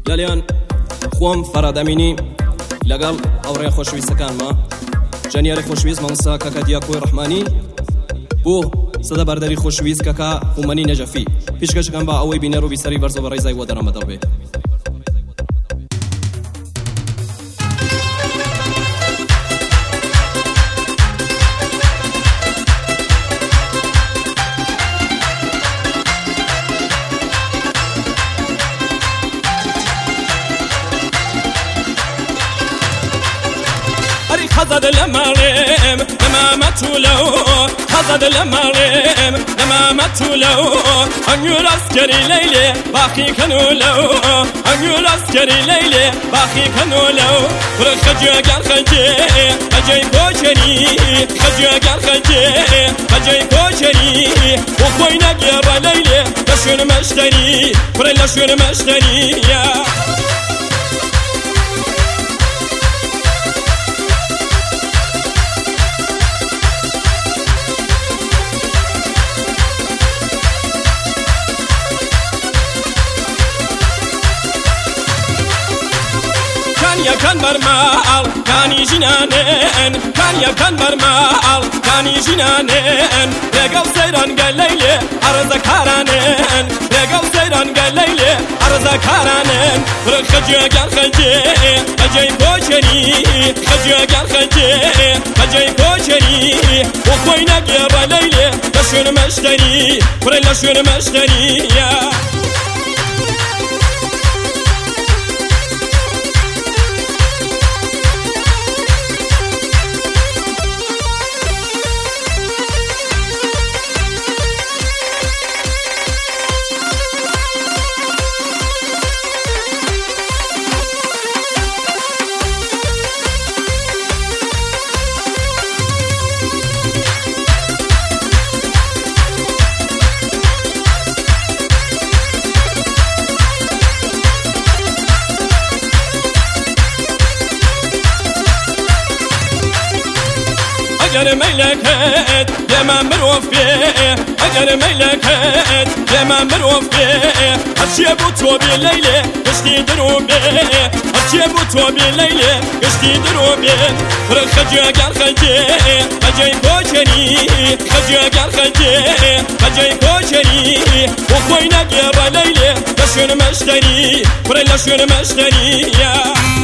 لەلیان خۆم فەرادەمینی لەگەڵ ئەوڕێ خۆشەویستەکانمە ژەنیاری خۆشەویست مامۆستا کاکا دیاکۆی ڕەحمانی بۆ سەدە بەردەری خۆشەویست کاکا هومەنی نەجەفی پیشکەشەکان بە ئەوەی بینەر و بیسەری بەرزۆ بە ڕێزای بۆ دەرەمەدەڵ بێ حزد لمالم لما متولو حزد لمالم لما متولو أنجور عسكري ليلي باقي كنولو أنجور عسكري ليلي باقي كنولو خجا قال خجي خجي كوشري خجا قال خجي خجي كوشري وخوينا قير ليلي لشون مشتري فرلا شون مشتري يا كان برمال كاني جنانين كان برمال كاني جنانين رقو سيران قال ليلي عرض كارانين رقو سيران قال ليلي عرض كارانين خجا قال خجي خجي كوشري خجا قال خجي خجي كوشري وخوينا قير ليلي لشون مشتري فرلا شون مشتري يا أجر ملكت يا ما مروف بيه أجر ملكت يا ما مروف بيه هرشي بوتو بالليلة قشتي دروبي هرشي بوتو بالليلة قشتي دروبي خجا قال خجي خجي كوشري خجا قال خجي خجي كوشري وخوينا قير ليلة لشون مشتري فرلا شون مشتري يا